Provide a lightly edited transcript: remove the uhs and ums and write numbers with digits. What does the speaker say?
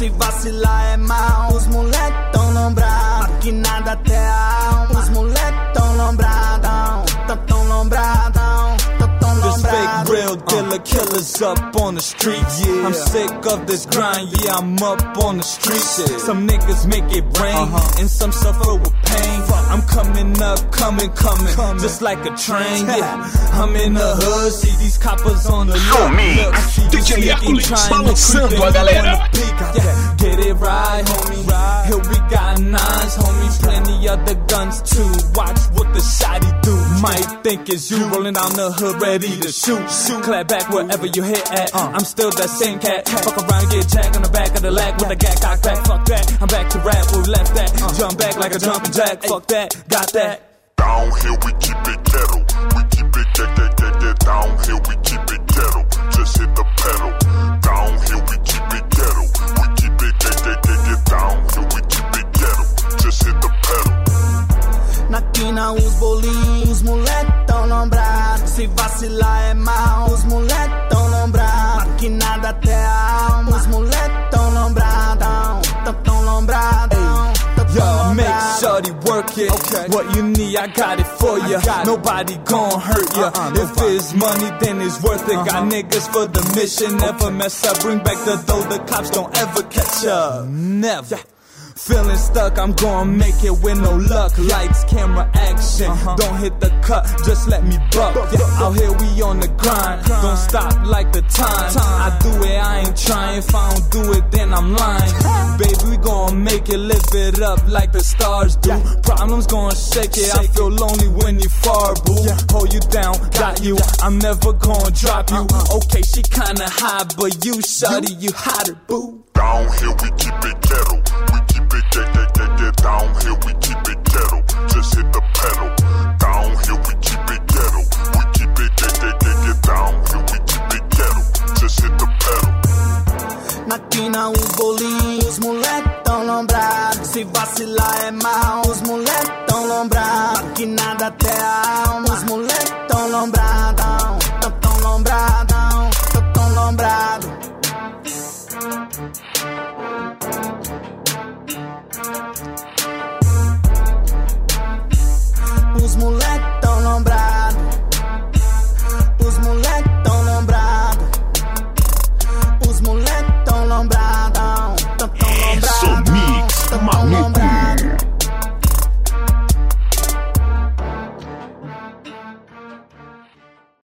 Se vacilar é mal, os moleque tão lombrado. Maquinada até a alma, os moleque tão lombradão. Tão lombradão, tão This lombrado. fake real dealer killers up on the streets. Yeah. I'm sick of this grind, yeah, I'm up on the streets. Some niggas make it rain, and some suffer with pain. I'm coming up, coming, just like a train. Yeah, I'm in the hood, see these coppers on the look. I see you sneaking, trying to creep in, wanna peek. Yeah, get it right, homie. Here we got nines, homie, plenty other guns too. Watch what the shotty do. Might think it's you rolling down the hood, ready to shoot. Clap back wherever you hit at. I'm still that same cat. Fuck around, get jacked on the back of the lag with a gat cock back. Fuck that, I'm back to rap. Where we left that. Jump back like a jumping jack. Fuck that, got that. Down here we keep it ghetto. We keep it get. Down here we keep it ghetto. Just hit the pedal. Down here we keep it ghetto. We keep it get. Down here we keep it ghetto. Just hit the pedal. Na quina os bolinhos, moleque tão lombrado. Se vacilar é mal, os moleque tão lombrado. Maquinada até a alma, os moleque tão lombradão. Tão lombradão. Yo, make shorty work it. Okay. What you need, I got it for ya. Nobody gon' hurt ya. If it's money, then it's worth it. Got niggas for the mission. Never mess up, bring back the dough. The cops don't ever catch ya. Never. Feeling stuck, I'm gonna make it with no luck. Lights, camera, action. Don't hit the cut, just let me buck. Yeah, out here we on the grind. Don't stop like the time. I do it, I ain't trying. If I don't do it, then I'm lying. Baby, we gonna make it, live it up like the stars do. Problems gonna shake it. I feel lonely when you far, boo. Hold you down, got you. I'm never gonna drop you. Okay, she kinda high, but you, shawty, you hotter, boo. Down here we keep it ghetto. We keep it get. Down here we keep it ghetto. Just hit the pedal. Down here we keep it ghetto. We keep it get. Down here we keep it ghetto. Just hit the pedal. Na quina os bolinhos, moleque tão lombrado. Se vacilar é mal, os moleque tão lombrado. Maquinada até a alma, os moleque tão lombradão. Tão lombradão, tão lombrado.